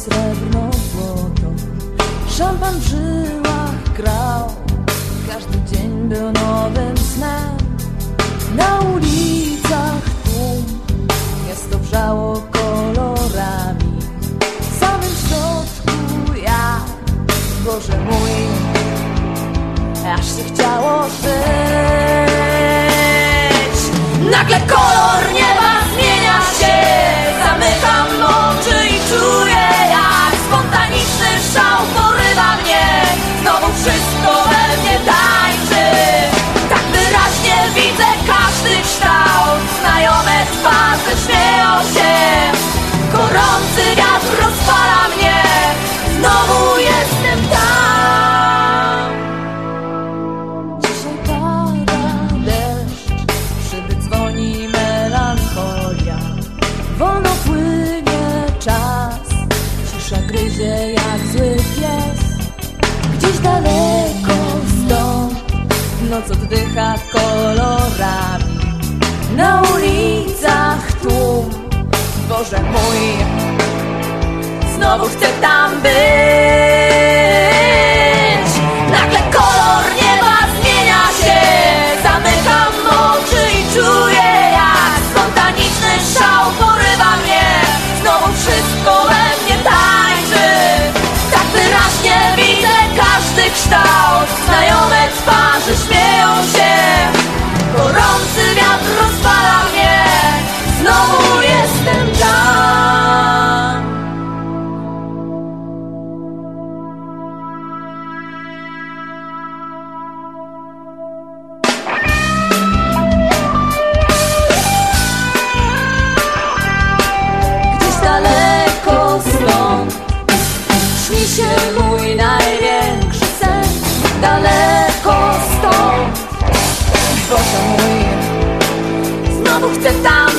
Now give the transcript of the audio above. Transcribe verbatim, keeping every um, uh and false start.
srebrno złoto. Szampan w żyłach grał, każdy dzień był nowym snem. Na ulicach tłum, miasto wrzało kolorami. W samym środku ja, Boże mój, aż się chciało żyć. Nagle kolor nieba zmienia się, zamykam oczy i czuję, jak spontaniczny szał porywa mnie. Znowu wszystko we mnie tańczy, tak wyraźnie widzę każdy kształt. Znajome twarze śmieją się, gorący wiatr rozpala mnie. Znowu jestem tam. Dzisiaj pada deszcz, szyby dzwoni melancholia. Wolno płynie czas, cisza gryzie jak zły pies. Gdzieś daleko stąd noc oddycha kolorami. Na ulicach tłum, Boże mój, znowu chcę tam być. Nagle kolor nieba zmienia się, zamykam oczy i czuję, jak spontaniczny szał porywa mnie. Znowu wszystko we mnie tańczy, tak wyraźnie widzę każdy kształt. Znajome twarze śmieją się, gorący wiatr rozpala mnie. Znowu jestem tam. Gdzieś daleko stąd śni się mój największy sen. Daleko stąd, Boże mój, znowu chcę tam